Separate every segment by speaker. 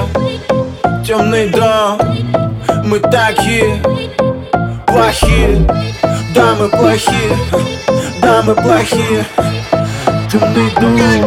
Speaker 1: темный дом. Мы такие плохие, да мы плохие, да мы плохие. Темный дом.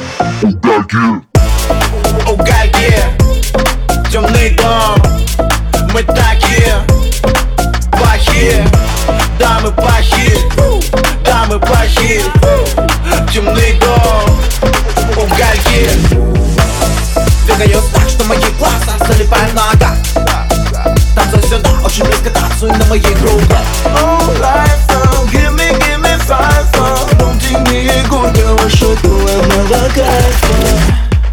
Speaker 1: Угольки, темный дом. Мы такие плохие, да мы плохие, да мы плохие. Темный дом. Угольки. Двигаюсь так, что мои глаза залипают в ногах. Танцуй сюда, очень близко танцуй на моих руках.
Speaker 2: Oh, life now, give me five more. Помни Егорка, ваша головного кайфа.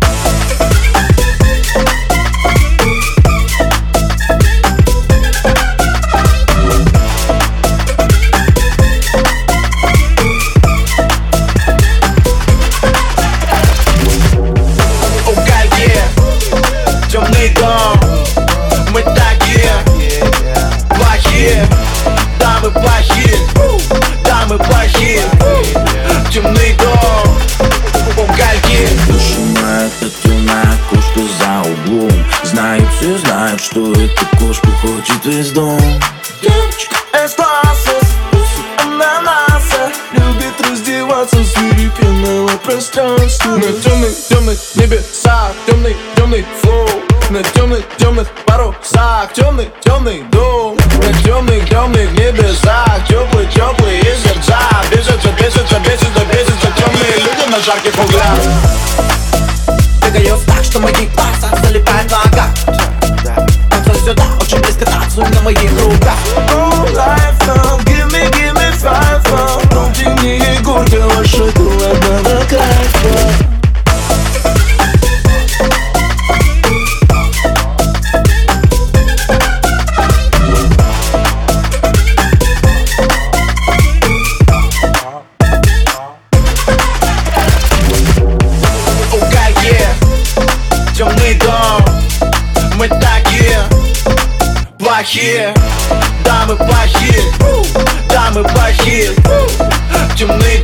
Speaker 1: Темный дом. Мы такие плохие, да мы плохие, да мы плохие. Темный дом. Угольки.
Speaker 3: Душа моя, это темная кошка за углом. Знают, все знают, что эта кошка хочет весь дом.
Speaker 2: Девочка из класса, ананаса, любит раздеваться в сфере пенного пространства.
Speaker 1: На темных небесах, темный флоу. На темных парусах, темный дом. На темных небесах, теплые сердца. Бесятся темные люди на жарких углях. Двигаюсь так, что мои глаза залипают в ногах. Танцуй сюда, очень близко танцуй на моих руках.
Speaker 2: Oh, life now, give me five more. Помни Егорка, ваша головного кайфа.
Speaker 1: Темный дом. Мы такие плохие, да мы плохие, да мы плохие. Темный